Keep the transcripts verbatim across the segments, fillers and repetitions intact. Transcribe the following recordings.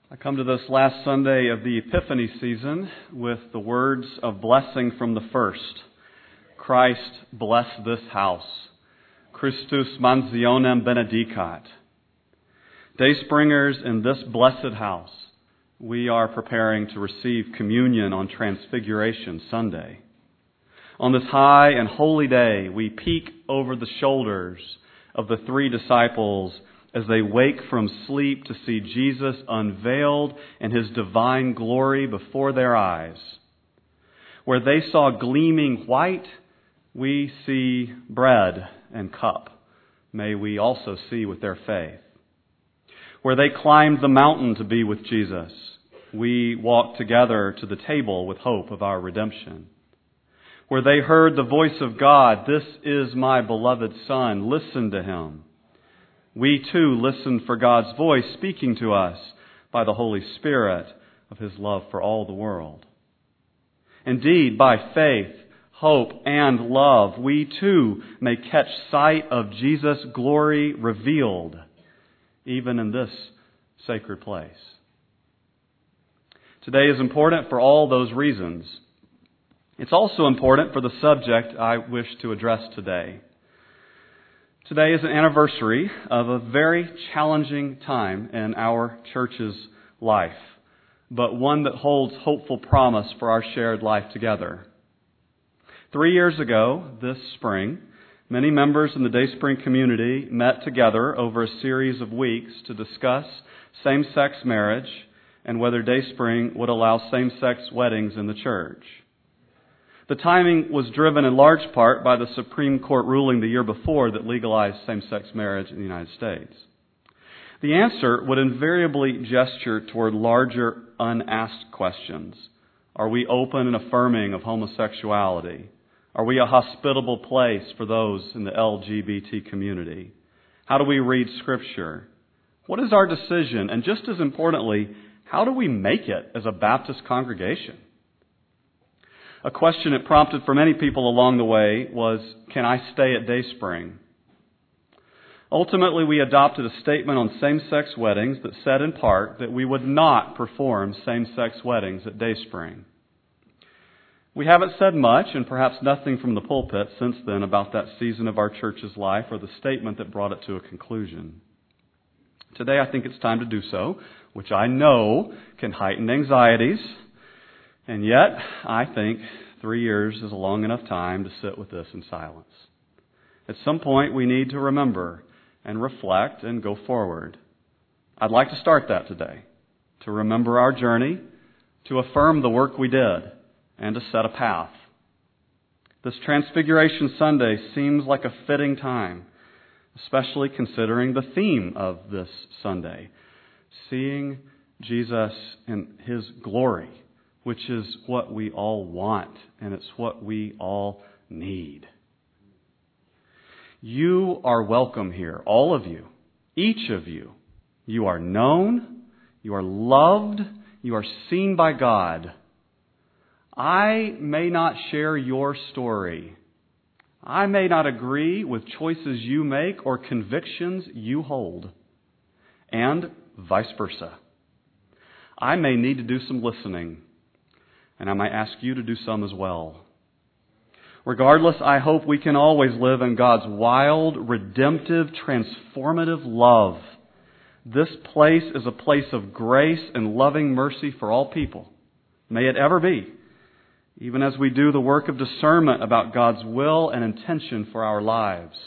I come to this last Sunday of the Epiphany season with the words of blessing from the first. Christ bless this house. Christus mansionem benedicat. Dayspringers, in this blessed house, we are preparing to receive communion on Transfiguration Sunday. On this high and holy day, we peek over the shoulders of the three disciples as they wake from sleep to see Jesus unveiled in His divine glory before their eyes. Where they saw gleaming white, we see bread and cup. May we also see with their faith. Where they climbed the mountain to be with Jesus, we walk together to the table with hope of our redemption. Where they heard the voice of God, "This is my beloved Son, listen to Him." We too listen for God's voice speaking to us by the Holy Spirit of His love for all the world. Indeed, by faith, hope, and love, we too may catch sight of Jesus' glory revealed, even in this sacred place. Today is important for all those reasons. It's also important for the subject I wish to address today. Today is an anniversary of a very challenging time in our church's life, but one that holds hopeful promise for our shared life together. Three years ago, this spring, many members in the Dayspring community met together over a series of weeks to discuss same-sex marriage and whether Dayspring would allow same-sex weddings in the church. The timing was driven in large part by the Supreme Court ruling the year before that legalized same-sex marriage in the United States. The answer would invariably gesture toward larger, unasked questions. Are we open and affirming of homosexuality? Are we a hospitable place for those in the L G B T community? How do we read Scripture? What is our decision? And just as importantly, how do we make it as a Baptist congregation? A question it prompted for many people along the way was, can I stay at Dayspring? Ultimately, we adopted a statement on same-sex weddings that said in part that we would not perform same-sex weddings at Dayspring. We haven't said much, and perhaps nothing from the pulpit since then about that season of our church's life or the statement that brought it to a conclusion. Today, I think it's time to do so, which I know can heighten anxieties. And yet, I think three years is a long enough time to sit with this in silence. At some point, we need to remember and reflect and go forward. I'd like to start that today, to remember our journey, to affirm the work we did, and to set a path. This Transfiguration Sunday seems like a fitting time, especially considering the theme of this Sunday, seeing Jesus in His glory, which is what we all want, and it's what we all need. You are welcome here, all of you, each of you. You are known, you are loved, you are seen by God. I may not share your story. I may not agree with choices you make or convictions you hold, and vice versa. I may need to do some listening, and I might ask you to do some as well. Regardless, I hope we can always live in God's wild, redemptive, transformative love. This place is a place of grace and loving mercy for all people. May it ever be, even as we do the work of discernment about God's will and intention for our lives.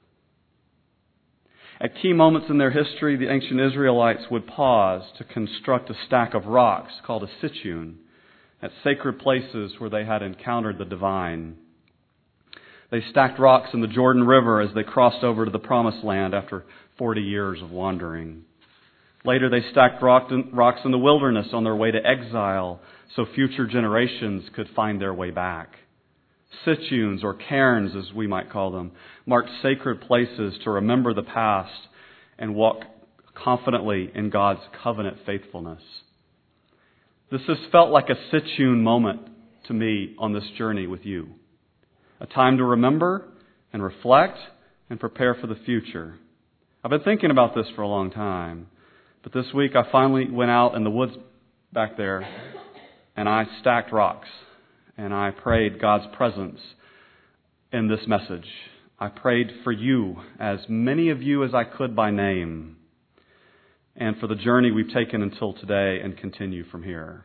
At key moments in their history, the ancient Israelites would pause to construct a stack of rocks called a sitchin, at sacred places where they had encountered the divine. They stacked rocks in the Jordan River as they crossed over to the Promised Land after forty years of wandering. Later, they stacked rocks in the wilderness on their way to exile so future generations could find their way back. Sitchins, or cairns as we might call them, marked sacred places to remember the past and walk confidently in God's covenant faithfulness. This has felt like a Sitchin moment to me on this journey with you. A time to remember and reflect and prepare for the future. I've been thinking about this for a long time. But this week I finally went out in the woods back there and I stacked rocks and I prayed God's presence in this message. I prayed for you, as many of you as I could by name, and for the journey we've taken until today and continue from here.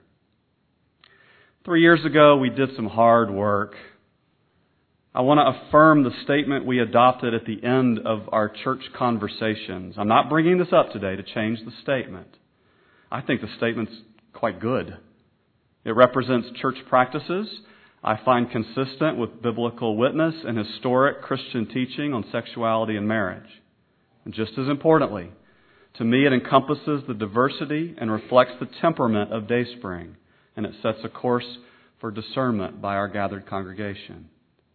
Three years ago, we did some hard work. I want to affirm the statement we adopted at the end of our church conversations. I'm not bringing this up today to change the statement. I think the statement's quite good. It represents church practices I find consistent with biblical witness and historic Christian teaching on sexuality and marriage. And just as importantly, to me it encompasses the diversity and reflects the temperament of Dayspring, and it sets a course for discernment by our gathered congregation.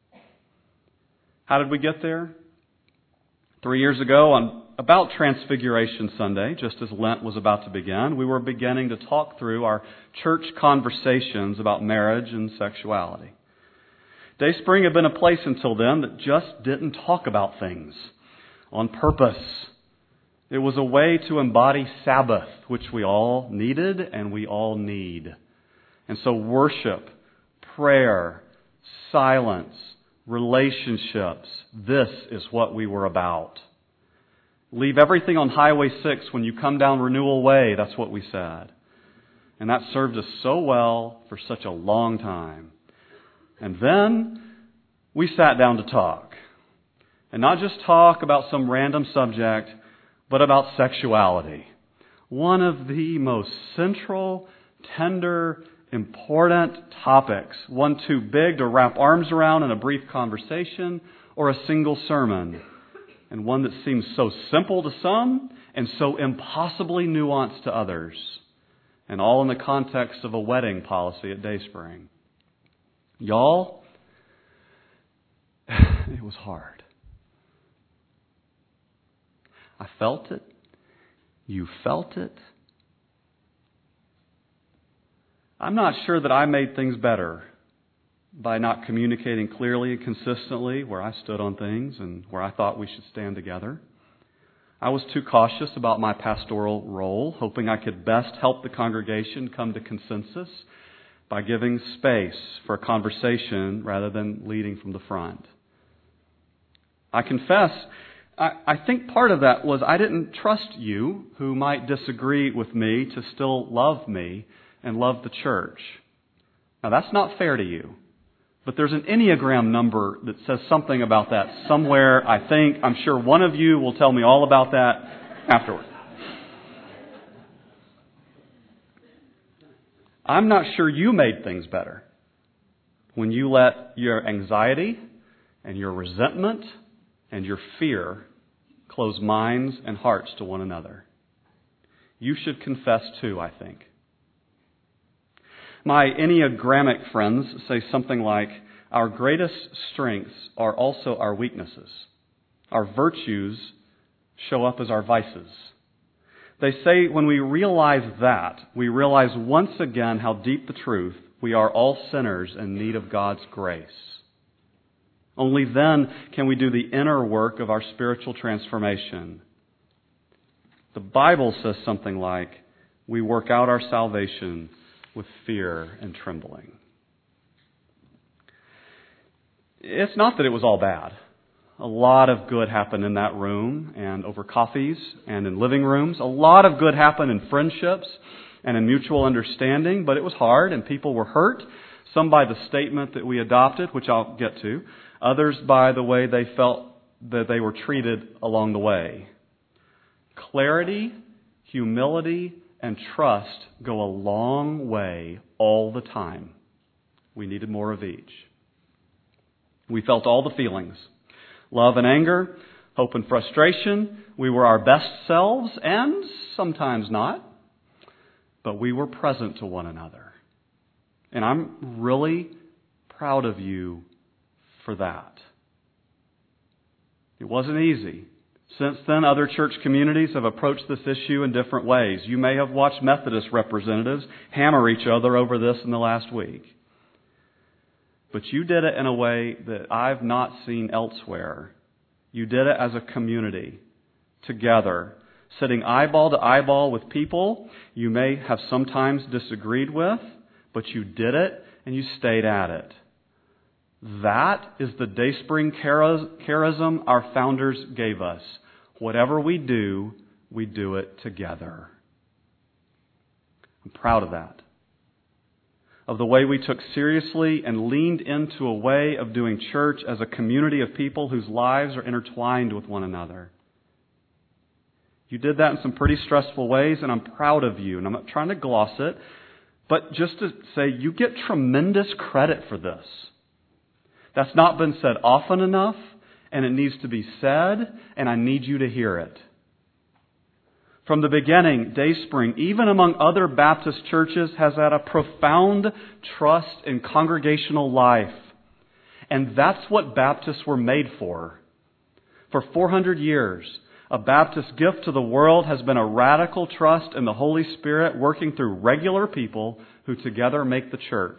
How did we get there? Three years ago, on about Transfiguration Sunday, just as Lent was about to begin, we were beginning to talk through our church conversations about marriage and sexuality. Dayspring had been a place until then that just didn't talk about things on purpose. It was a way to embody Sabbath, which we all needed and we all need. And so worship, prayer, silence, relationships, this is what we were about. Leave everything on Highway six when you come down Renewal Way, that's what we said. And that served us so well for such a long time. And then we sat down to talk. And not just talk about some random subject, but about sexuality. One of the most central, tender, important topics. One too big to wrap arms around in a brief conversation or a single sermon. And one that seems so simple to some and so impossibly nuanced to others. And all in the context of a wedding policy at Dayspring. Y'all, it was hard. I felt it. You felt it. I'm not sure that I made things better by not communicating clearly and consistently where I stood on things and where I thought we should stand together. I was too cautious about my pastoral role, hoping I could best help the congregation come to consensus by giving space for a conversation rather than leading from the front. I confess, I, I think part of that was I didn't trust you, who might disagree with me, to still love me and love the church. Now that's not fair to you. But there's an Enneagram number that says something about that somewhere, I think. I'm sure one of you will tell me all about that afterward. I'm not sure you made things better when you let your anxiety and your resentment and your fear close minds and hearts to one another. You should confess too, I think. My Enneagrammic friends say something like, our greatest strengths are also our weaknesses. Our virtues show up as our vices. They say when we realize that, we realize once again how deep the truth, we are all sinners in need of God's grace. Only then can we do the inner work of our spiritual transformation. The Bible says something like, we work out our salvation with fear and trembling. It's not that it was all bad. A lot of good happened in that room and over coffees and in living rooms. A lot of good happened in friendships and in mutual understanding, but it was hard and people were hurt. Some by the statement that we adopted, which I'll get to. Others by the way they felt that they were treated along the way. Clarity, humility, and trust go a long way all the time. We needed more of each. We felt all the feelings. Love and anger, hope and frustration. We were our best selves and sometimes not. But we were present to one another. And I'm really proud of you for that. It wasn't easy. Since then, other church communities have approached this issue in different ways. You may have watched Methodist representatives hammer each other over this in the last week. But you did it in a way that I've not seen elsewhere. You did it as a community, together, sitting eyeball to eyeball with people you may have sometimes disagreed with, but you did it and you stayed at it. That is the Dayspring charism our founders gave us. Whatever we do, we do it together. I'm proud of that. Of the way we took seriously and leaned into a way of doing church as a community of people whose lives are intertwined with one another. You did that in some pretty stressful ways, and I'm proud of you. And I'm not trying to gloss it, but just to say you get tremendous credit for this. That's not been said often enough, and it needs to be said, and I need you to hear it. From the beginning, Dayspring, even among other Baptist churches, has had a profound trust in congregational life. And that's what Baptists were made for. For four hundred years, a Baptist gift to the world has been a radical trust in the Holy Spirit working through regular people who together make the church.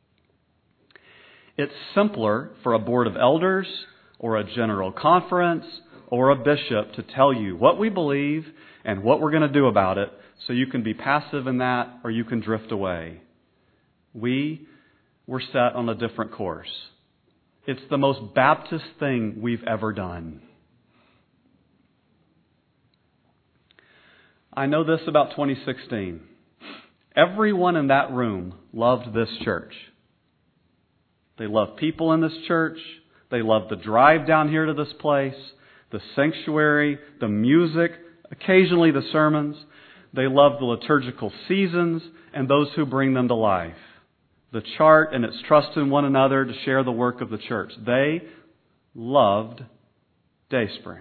It's simpler for a board of elders or a general conference or a bishop to tell you what we believe and what we're going to do about it, so you can be passive in that or you can drift away. We were set on a different course. It's the most Baptist thing we've ever done. I know this about twenty sixteen. Everyone in that room loved this church. They love people in this church. They love the drive down here to this place, the sanctuary, the music, occasionally the sermons. They love the liturgical seasons and those who bring them to life. The chart and its trust in one another to share the work of the church. They loved Dayspring.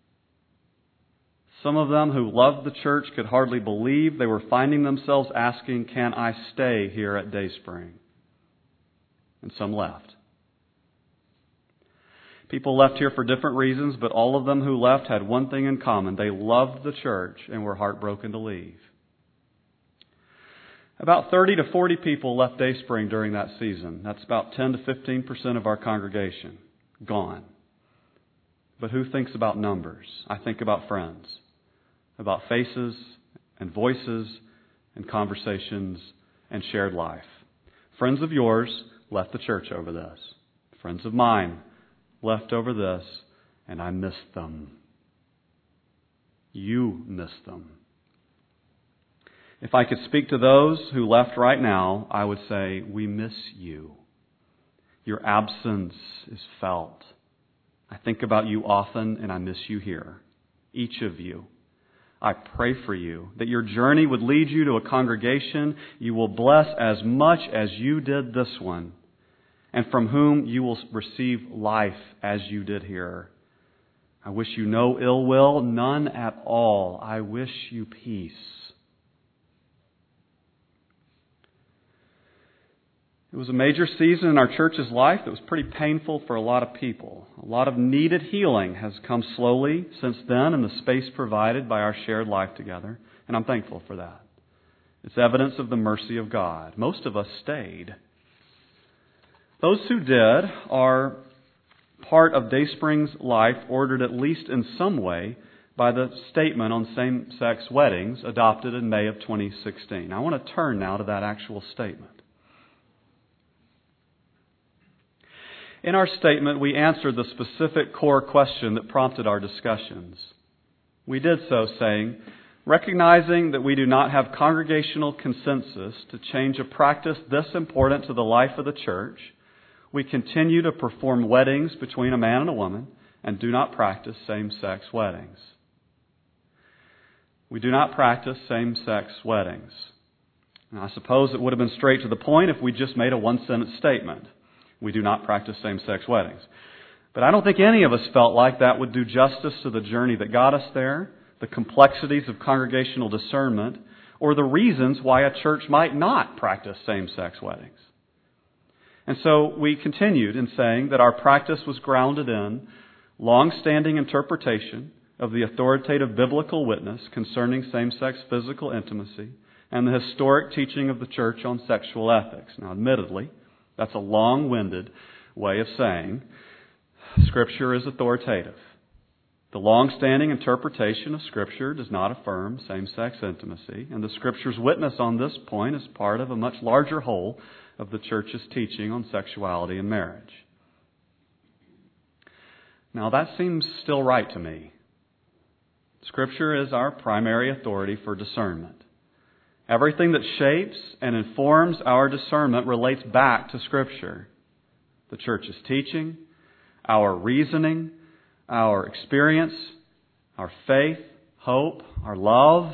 Some of them who loved the church could hardly believe they were finding themselves asking, can I stay here at Dayspring? And some left. People left here for different reasons, but all of them who left had one thing in common. They loved the church and were heartbroken to leave. About thirty to forty people left Dayspring during that season. That's about ten to fifteen percent of our congregation. Gone. But who thinks about numbers? I think about friends. About faces and voices and conversations and shared life. Friends of yours left the church over this. Friends of mine left over this, and I missed them. You missed them. If I could speak to those who left right now, I would say, we miss you. Your absence is felt. I think about you often, and I miss you here. Each of you. I pray for you that your journey would lead you to a congregation you will bless as much as you did this one, and from whom you will receive life as you did here. I wish you no ill will, none at all. I wish you peace. It was a major season in our church's life that was pretty painful for a lot of people. A lot of needed healing has come slowly since then in the space provided by our shared life together, and I'm thankful for that. It's evidence of the mercy of God. Most of us stayed. Those who did are part of Dayspring's life ordered at least in some way by the statement on same-sex weddings adopted in May of twenty sixteen. I want to turn now to that actual statement. In our statement, we answered the specific core question that prompted our discussions. We did so saying, recognizing that we do not have congregational consensus to change a practice this important to the life of the church, we continue to perform weddings between a man and a woman and do not practice same-sex weddings. We do not practice same-sex weddings. Now, I suppose it would have been straight to the point if we just made a one-sentence statement. We do not practice same-sex weddings. But I don't think any of us felt like that would do justice to the journey that got us there, the complexities of congregational discernment, or the reasons why a church might not practice same-sex weddings. And so we continued in saying that our practice was grounded in long-standing interpretation of the authoritative biblical witness concerning same-sex physical intimacy and the historic teaching of the church on sexual ethics. Now, admittedly, that's a long-winded way of saying Scripture is authoritative. The long-standing interpretation of Scripture does not affirm same-sex intimacy, and the Scripture's witness on this point is part of a much larger whole of the Church's teaching on sexuality and marriage. Now, that seems still right to me. Scripture is our primary authority for discernment. Everything that shapes and informs our discernment relates back to Scripture. The Church's teaching, our reasoning, our experience, our faith, hope, our love.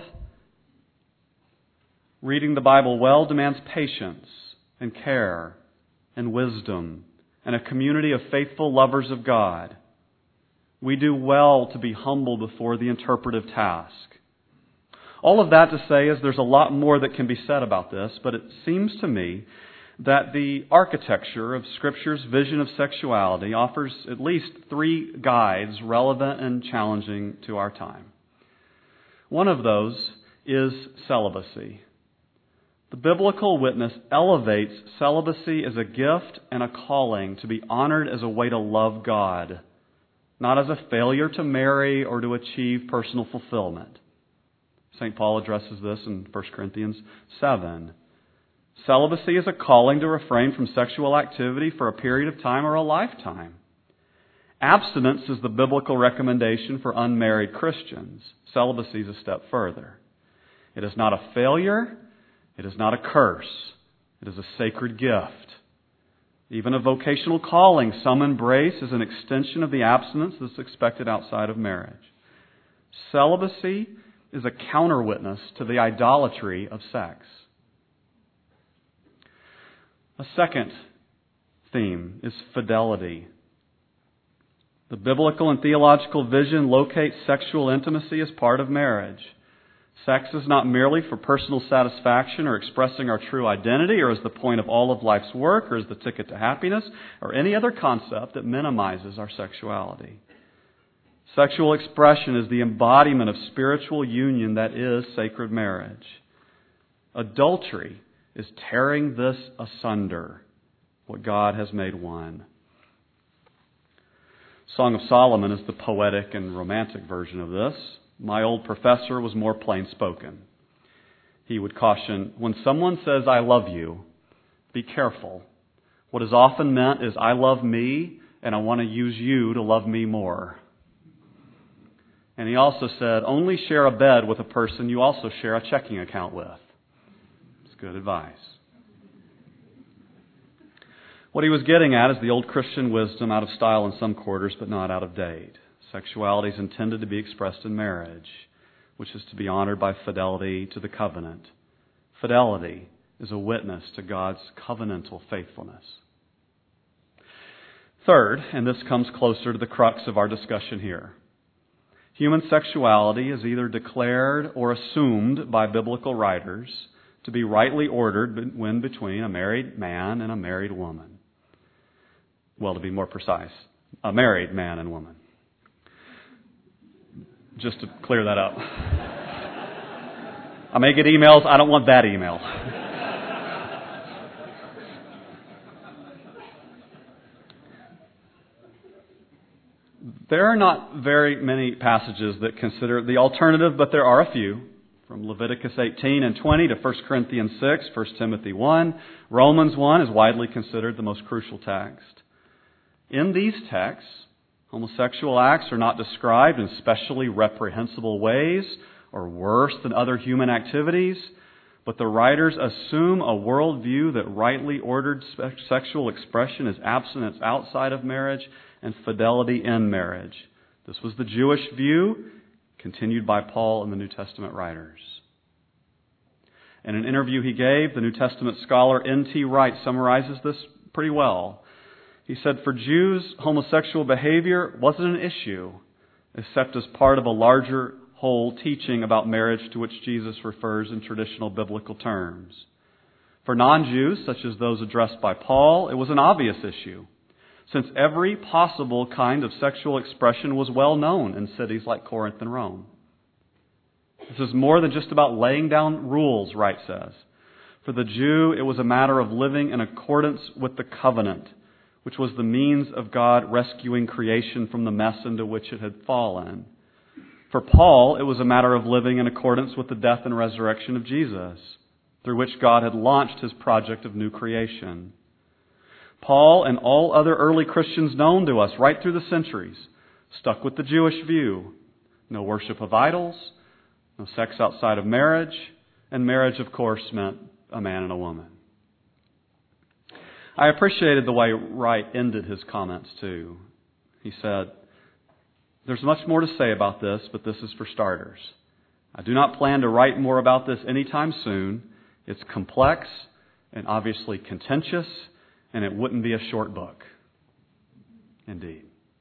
Reading the Bible well demands patience and care and wisdom and a community of faithful lovers of God. We do well to be humble before the interpretive task. All of that to say is there's a lot more that can be said about this, but it seems to me that the architecture of Scripture's vision of sexuality offers at least three guides relevant and challenging to our time. One of those is celibacy. The biblical witness elevates celibacy as a gift and a calling to be honored as a way to love God, not as a failure to marry or to achieve personal fulfillment. Saint Paul addresses this in First Corinthians seven. Celibacy is a calling to refrain from sexual activity for a period of time or a lifetime. Abstinence is the biblical recommendation for unmarried Christians. Celibacy is a step further. It is not a failure. It is not a curse. It is a sacred gift. Even a vocational calling some embrace is an extension of the abstinence that's expected outside of marriage. Celibacy is a counter-witness to the idolatry of sex. A second theme is fidelity. The biblical and theological vision locates sexual intimacy as part of marriage. Sex is not merely for personal satisfaction or expressing our true identity or as the point of all of life's work or as the ticket to happiness or any other concept that minimizes our sexuality. Sexual expression is the embodiment of spiritual union that is sacred marriage. Adultery is tearing this asunder, what God has made one. Song of Solomon is the poetic and romantic version of this. My old professor was more plain-spoken. He would caution, when someone says, I love you, be careful. What is often meant is, I love me, and I want to use you to love me more. And he also said, only share a bed with a person you also share a checking account with. Good advice. What he was getting at is the old Christian wisdom, out of style in some quarters, but not out of date. Sexuality is intended to be expressed in marriage, which is to be honored by fidelity to the covenant. Fidelity is a witness to God's covenantal faithfulness. Third, and this comes closer to the crux of our discussion here, human sexuality is either declared or assumed by biblical writers to be rightly ordered when between a married man and a married woman. Well, to be more precise, a married man and woman. Just to clear that up. I may get emails. I don't want that email. There are not very many passages that consider the alternative, but there are a few. From Leviticus eighteen and twenty to First Corinthians six, First Timothy one, Romans one is widely considered the most crucial text. In these texts, homosexual acts are not described in specially reprehensible ways or worse than other human activities, but the writers assume a worldview that rightly ordered sexual expression is abstinence outside of marriage and fidelity in marriage. This was the Jewish view, continued by Paul and the New Testament writers. In an interview he gave, the New Testament scholar N T Wright summarizes this pretty well. He said, for Jews, homosexual behavior wasn't an issue, except as part of a larger whole teaching about marriage to which Jesus refers in traditional biblical terms. For non-Jews, such as those addressed by Paul, it was an obvious issue, since every possible kind of sexual expression was well known in cities like Corinth and Rome. This is more than just about laying down rules, Wright says. For the Jew, it was a matter of living in accordance with the covenant, which was the means of God rescuing creation from the mess into which it had fallen. For Paul, it was a matter of living in accordance with the death and resurrection of Jesus, through which God had launched His project of new creation. Paul and all other early Christians known to us right through the centuries stuck with the Jewish view. No worship of idols, no sex outside of marriage, and marriage, of course, meant a man and a woman. I appreciated the way Wright ended his comments, too. He said, "There's much more to say about this, but this is for starters. I do not plan to write more about this anytime soon. It's complex and obviously contentious, and it wouldn't be a short book." Indeed.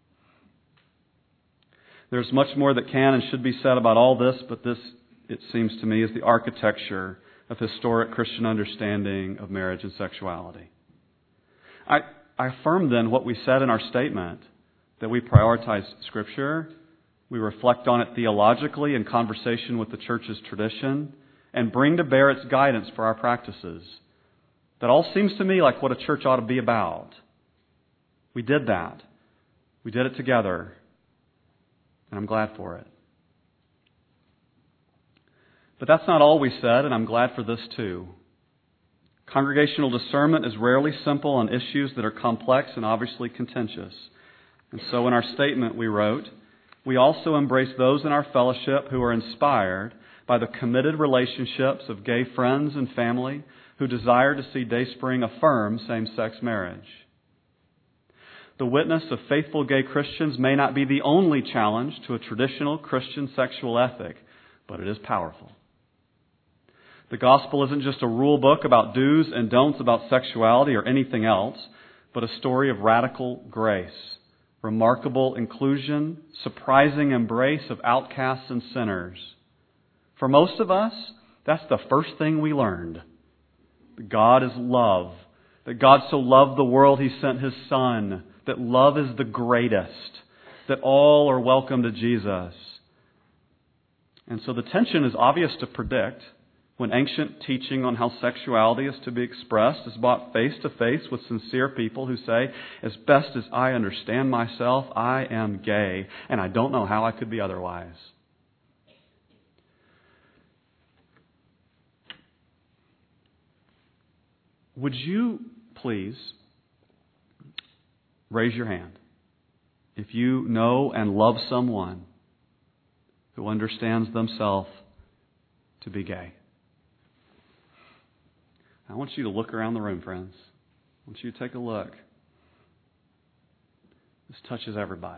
There's much more that can and should be said about all this, but this, it seems to me, is the architecture of historic Christian understanding of marriage and sexuality. I, I affirm then what we said in our statement, that we prioritize Scripture, we reflect on it theologically in conversation with the Church's tradition, and bring to bear its guidance for our practices. That all seems to me like what a church ought to be about. We did that. We did it together. And I'm glad for it. But that's not all we said, and I'm glad for this too. Congregational discernment is rarely simple on issues that are complex and obviously contentious. And so in our statement we wrote, we also embrace those in our fellowship who are inspired by the committed relationships of gay friends and family who desire to see Dayspring affirm same-sex marriage. The witness of faithful gay Christians may not be the only challenge to a traditional Christian sexual ethic, but it is powerful. The gospel isn't just a rule book about do's and don'ts about sexuality or anything else, but a story of radical grace, remarkable inclusion, surprising embrace of outcasts and sinners. For most of us, that's the first thing we learned. God is love. That God so loved the world He sent His Son. That love is the greatest. That all are welcome to Jesus. And so the tension is obvious to predict when ancient teaching on how sexuality is to be expressed is brought face to face with sincere people who say, as best as I understand myself, I am gay, and I don't know how I could be otherwise. Would you please raise your hand if you know and love someone who understands themselves to be gay? I want you to look around the room, friends. I want you to take a look. This touches everybody.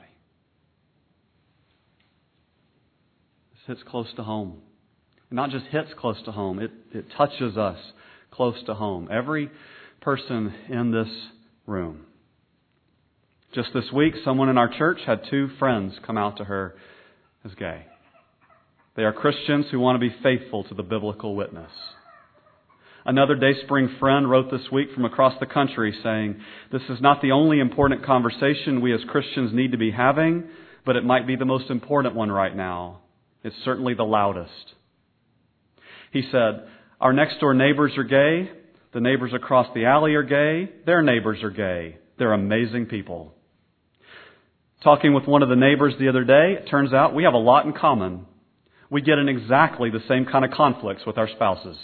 This hits close to home. It not just hits close to home, it, it touches us close to home. Every person in this room. Just this week, someone in our church had two friends come out to her as gay. They are Christians who want to be faithful to the biblical witness. Another Dayspring friend wrote this week from across the country saying, "This is not the only important conversation we as Christians need to be having, but it might be the most important one right now. It's certainly the loudest." He said, "Our next door neighbors are gay. The neighbors across the alley are gay. Their neighbors are gay. They're amazing people." Talking with one of the neighbors the other day, it turns out we have a lot in common. We get in exactly the same kind of conflicts with our spouses.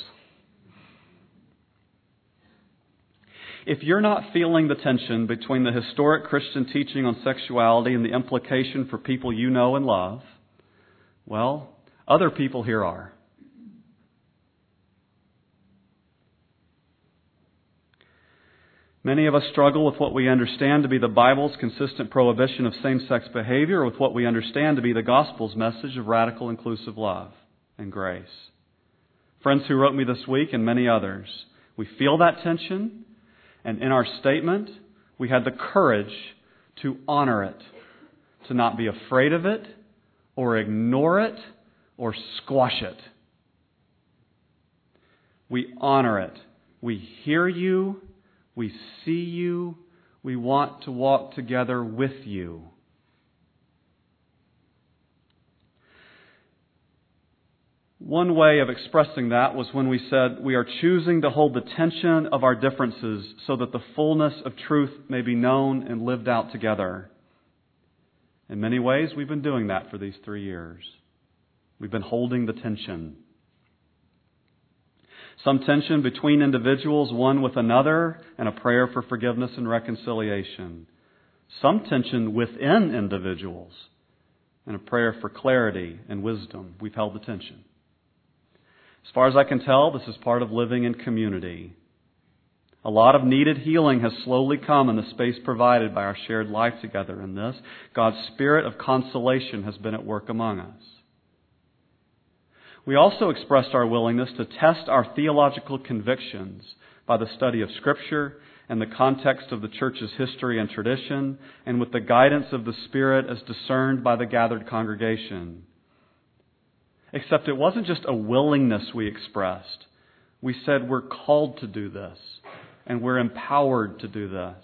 If you're not feeling the tension between the historic Christian teaching on sexuality and the implication for people you know and love, well, other people here are. Many of us struggle with what we understand to be the Bible's consistent prohibition of same-sex behavior, or with what we understand to be the gospel's message of radical inclusive love and grace. Friends who wrote me this week and many others, we feel that tension, and in our statement, we had the courage to honor it, to not be afraid of it, or ignore it, or squash it. We honor it. We hear you. We see you. We want to walk together with you. One way of expressing that was when we said we are choosing to hold the tension of our differences so that the fullness of truth may be known and lived out together. In many ways, we've been doing that for these three years. We've been holding the tension. Some tension between individuals, one with another, and a prayer for forgiveness and reconciliation. Some tension within individuals, and a prayer for clarity and wisdom. We've held the tension. As far as I can tell, this is part of living in community. A lot of needed healing has slowly come in the space provided by our shared life together in this. God's Spirit of consolation has been at work among us. We also expressed our willingness to test our theological convictions by the study of Scripture and the context of the church's history and tradition, and with the guidance of the Spirit as discerned by the gathered congregation. Except it wasn't just a willingness we expressed. We said we're called to do this, and we're empowered to do this.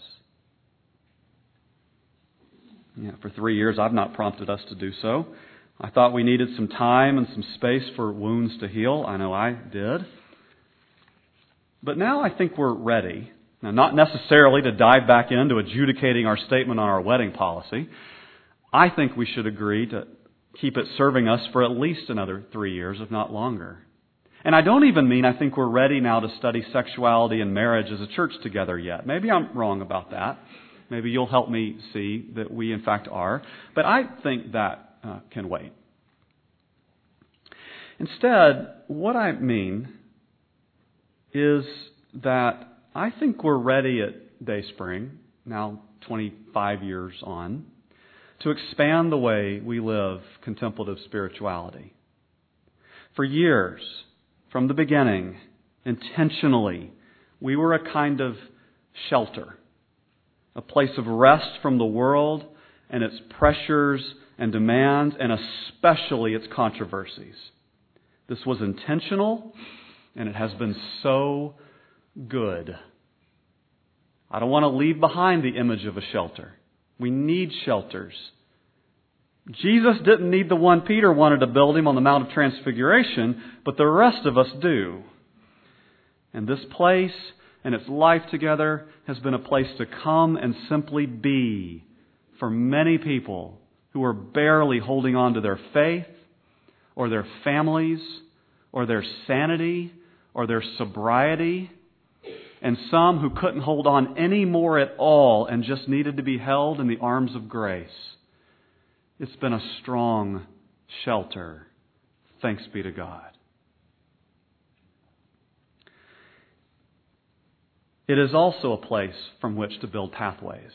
Yeah, for three years, I've not prompted us to do so. I thought we needed some time and some space for wounds to heal. I know I did. But now I think we're ready. Now, not necessarily to dive back into adjudicating our statement on our wedding policy. I think we should agree to keep it serving us for at least another three years, if not longer. And I don't even mean I think we're ready now to study sexuality and marriage as a church together yet. Maybe I'm wrong about that. Maybe you'll help me see that we in fact are. But I think that uh, can wait. Instead, what I mean is that I think we're ready at Dayspring, now twenty-five years on, to expand the way we live contemplative spirituality. For years, from the beginning, intentionally, we were a kind of shelter, a place of rest from the world and its pressures and demands, and especially its controversies. This was intentional, and it has been so good. I don't want to leave behind the image of a shelter. We need shelters. Jesus didn't need the one Peter wanted to build him on the Mount of Transfiguration, but the rest of us do. And this place and its life together has been a place to come and simply be for many people who are barely holding on to their faith or their families or their sanity or their sobriety, and some who couldn't hold on any more at all and just needed to be held in the arms of grace. It's been a strong shelter. Thanks be to God. It is also a place from which to build pathways.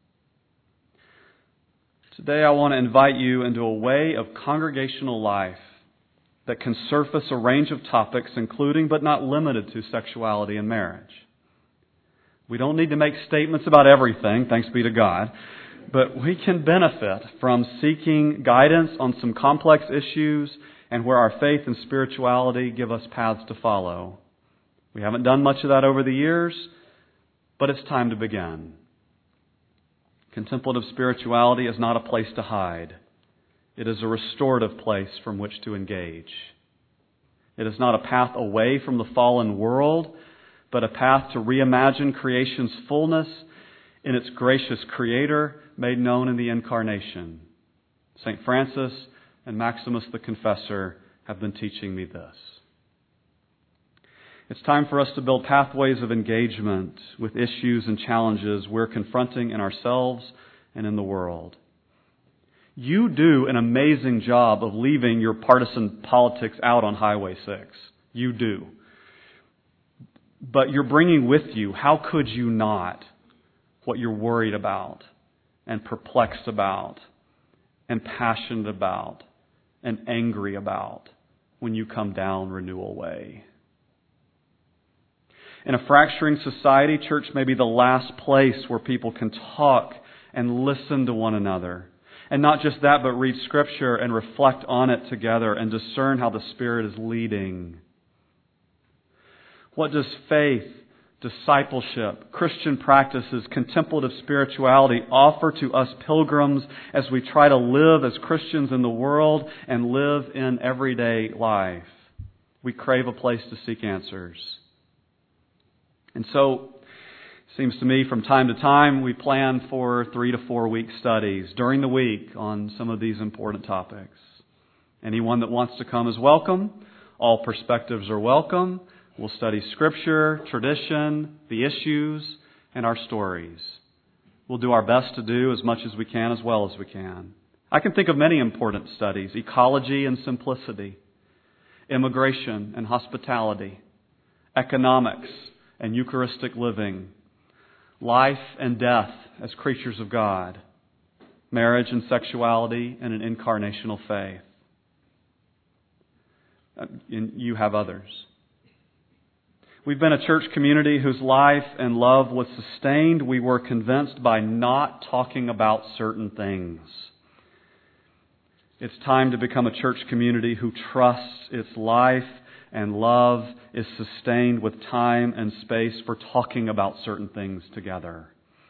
Today I want to invite you into a way of congregational life that can surface a range of topics, including but not limited to sexuality and marriage. We don't need to make statements about everything, thanks be to God, but we can benefit from seeking guidance on some complex issues and where our faith and spirituality give us paths to follow. We haven't done much of that over the years, but it's time to begin. Contemplative spirituality is not a place to hide. It is a restorative place from which to engage. It is not a path away from the fallen world, but a path to reimagine creation's fullness in its gracious Creator made known in the Incarnation. Saint Francis and Maximus the Confessor have been teaching me this. It's time for us to build pathways of engagement with issues and challenges we're confronting in ourselves and in the world. You do an amazing job of leaving your partisan politics out on Highway six. You do. But you're bringing with you, how could you not, what you're worried about and perplexed about and passionate about and angry about when you come down Renewal Way. In a fracturing society, church may be the last place where people can talk and listen to one another. And not just that, but read Scripture and reflect on it together and discern how the Spirit is leading. What does faith, discipleship, Christian practices, contemplative spirituality offer to us pilgrims as we try to live as Christians in the world and live in everyday life? We crave a place to seek answers. And so, it seems to me from time to time we plan for three to four week studies during the week on some of these important topics. Anyone that wants to come is welcome. All perspectives are welcome. We'll study Scripture, tradition, the issues, and our stories. We'll do our best to do as much as we can as well as we can. I can think of many important studies: ecology and simplicity, immigration and hospitality, economics and Eucharistic living, life and death as creatures of God, marriage and sexuality, and an incarnational faith. And you have others. We've been a church community whose life and love was sustained, we were convinced, by not talking about certain things. It's time to become a church community who trusts its life and love is sustained with time and space for talking about certain things together.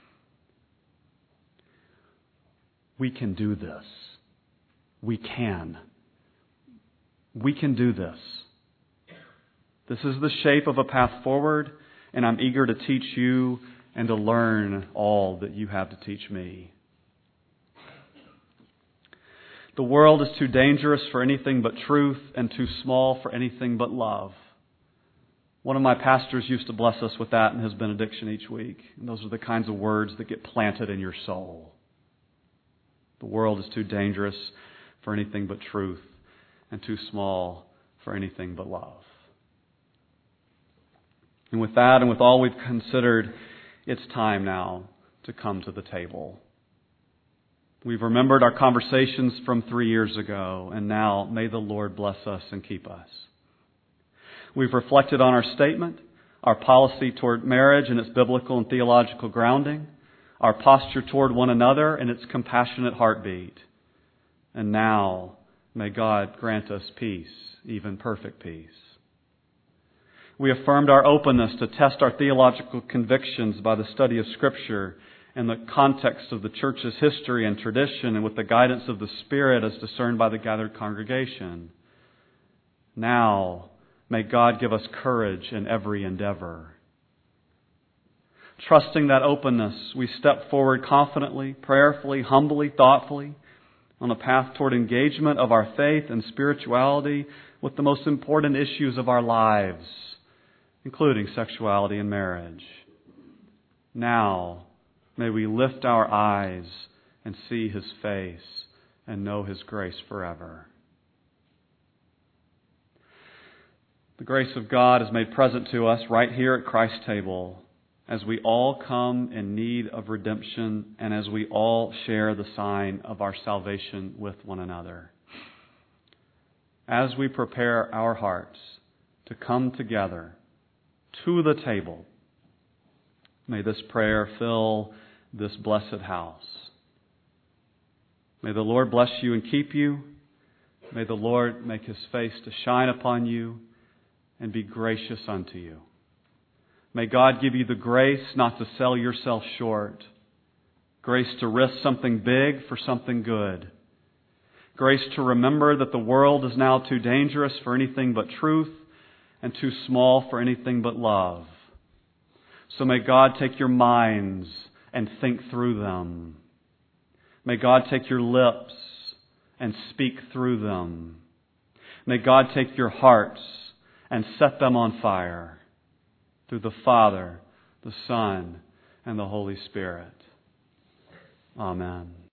We can do this. We can. We can do this. This is the shape of a path forward, and I'm eager to teach you and to learn all that you have to teach me. The world is too dangerous for anything but truth and too small for anything but love. One of my pastors used to bless us with that in his benediction each week. And those are the kinds of words that get planted in your soul. The world is too dangerous for anything but truth and too small for anything but love. And with that and with all we've considered, it's time now to come to the table. We've remembered our conversations from three years ago, and now may the Lord bless us and keep us. We've reflected on our statement, our policy toward marriage and its biblical and theological grounding, our posture toward one another and its compassionate heartbeat. And now, may God grant us peace, even perfect peace. We affirmed our openness to test our theological convictions by the study of Scripture in the context of the church's history and tradition and with the guidance of the Spirit as discerned by the gathered congregation. Now, may God give us courage in every endeavor. Trusting that openness, we step forward confidently, prayerfully, humbly, thoughtfully on a path toward engagement of our faith and spirituality with the most important issues of our lives, including sexuality and marriage. Now, may we lift our eyes and see His face and know His grace forever. The grace of God is made present to us right here at Christ's table as we all come in need of redemption and as we all share the sign of our salvation with one another. As we prepare our hearts to come together to the table, may this prayer fill this blessed house. May the Lord bless you and keep you. May the Lord make His face to shine upon you and be gracious unto you. May God give you the grace not to sell yourself short. Grace to risk something big for something good. Grace to remember that the world is now too dangerous for anything but truth and too small for anything but love. So may God take your minds and think through them. May God take your lips and speak through them. May God take your hearts and set them on fire through the Father, the Son, and the Holy Spirit. Amen.